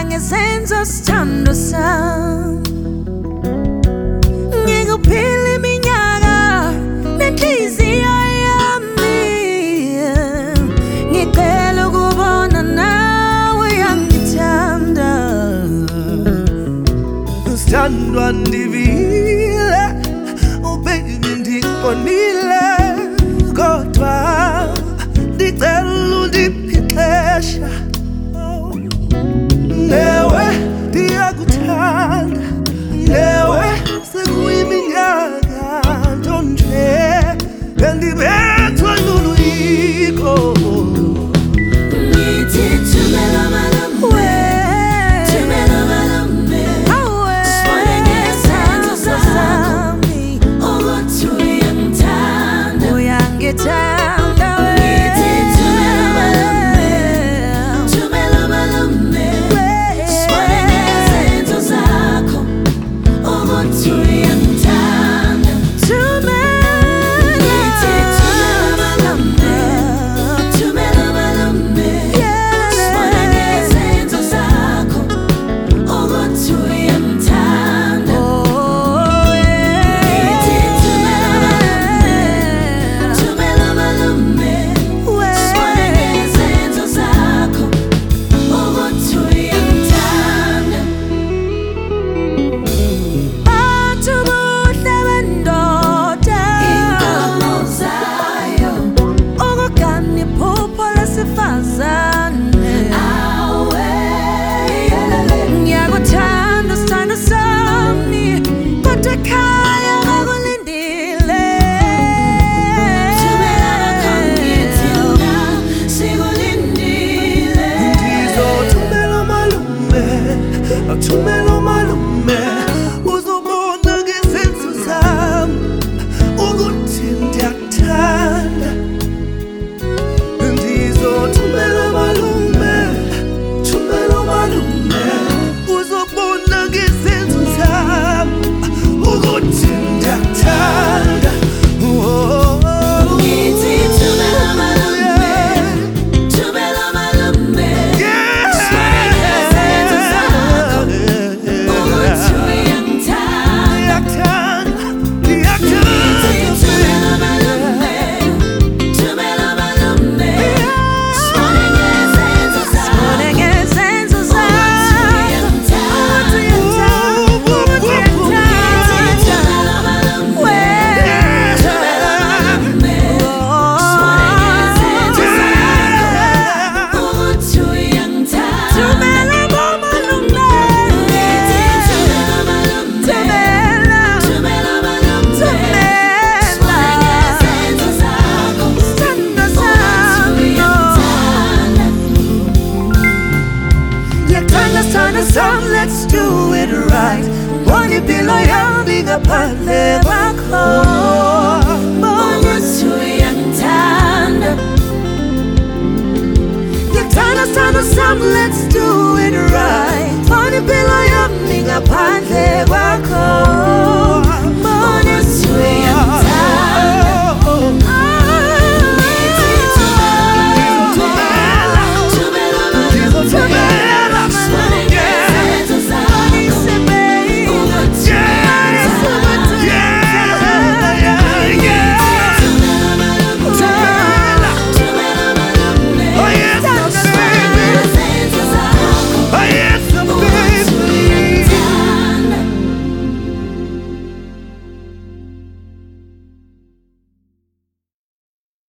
ngesenzo sithando sami ngikuphila iminyaka nenhliziyo yami ngicela ukubona nawe uyangithanda Sithandwa ndivile baby ndikubonile kodwa ndicela undiphihlesha newe ndiyakuthanda newe sekuyiminyaka ntonje bendibethwa luluyiko ngithi thumela malambe thumela malambe sibone ngesenzo sami ukuthi uyangithanda uyangithanda ngithi thumela malambe thumela malambe sibone ngesenzo zakho ukuthi uyangithanda ngithi thumela malambe thumela malambe sibone ngesenzo zakho ukuthi uyangithanda ngithi thumela malambe thumela malambe sibone ngesenzo zakho ukuthi uyangithanda bathi ubuhle bendoda inkomo zayo ukugana iphupho lesifazane awe ngiyakuthanda sithando sami kodwa ekhaya bakulindile thumela bakhangithi na sikulindile ngizothumela malume athumela malume uzobona ngesenzo sami ukuthi ndiyakuthanda ngizothumela malume thumela malume uzobona ngesenzo sami ukuthi ndiyakuthanda ngithi thumela malambe thumela malambe sibone ngesenzo zakho ukuthi uyangithanda ngithi thumela malambe thumela malambe sibone ngesenzo zakho ukuthi uyangithanda Let's do it right. Wanna be loyal, big up and never call. Bonus to young tanda. Let's do it right. Wanna be loyal, big up and never call.